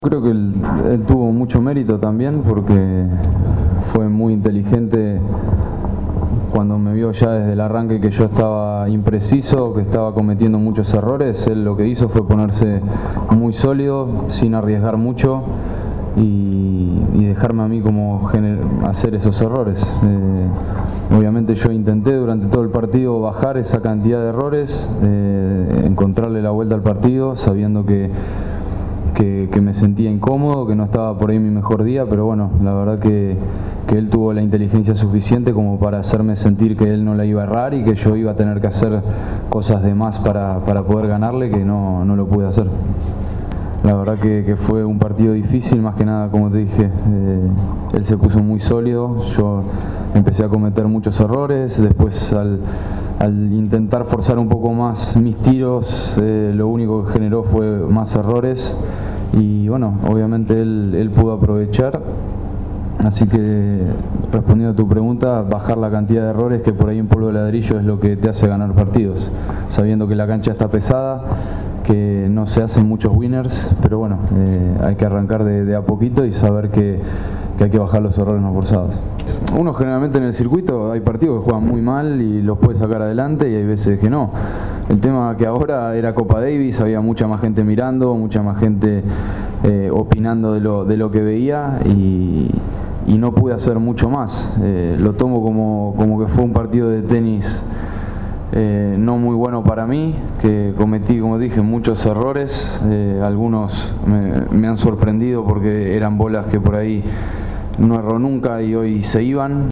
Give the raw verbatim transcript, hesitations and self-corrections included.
Creo que él, él tuvo mucho mérito también porque fue muy inteligente cuando me vio ya desde el arranque que yo estaba impreciso, que estaba cometiendo muchos errores. Él lo que hizo fue ponerse muy sólido, sin arriesgar mucho y, y dejarme a mí como hacer esos errores. Eh, obviamente yo intenté durante todo el partido bajar esa cantidad de errores, eh, encontrarle la vuelta al partido, sabiendo que Que, que me sentía incómodo, que no estaba por ahí mi mejor día, pero bueno, la verdad que, que él tuvo la inteligencia suficiente como para hacerme sentir que él no la iba a errar y que yo iba a tener que hacer cosas de más para, para poder ganarle, que no, no lo pude hacer. La verdad que, que fue un partido difícil, más que nada, como te dije, eh, él se puso muy sólido, yo empecé a cometer muchos errores, después al, al intentar forzar un poco más mis tiros, eh, lo único que generó fue más errores y bueno, obviamente él, él pudo aprovechar, así que respondiendo a tu pregunta, bajar la cantidad de errores, que por ahí en polvo de ladrillo es lo que te hace ganar partidos, sabiendo que la cancha está pesada, que no se hacen muchos winners, pero bueno, eh, hay que arrancar de, de a poquito y saber que, que hay que bajar los errores no forzados. Uno generalmente en el circuito hay partidos que juegan muy mal y los puede sacar adelante y hay veces que no. El tema que ahora era Copa Davis, había mucha más gente mirando, mucha más gente eh, opinando de lo, de lo que veía y, y no pude hacer mucho más. Eh, lo tomo como, como que fue un partido de tenis Eh, no muy bueno para mí, que cometí, como dije, muchos errores, eh, algunos me, me han sorprendido porque eran bolas que por ahí no erró nunca y hoy se iban.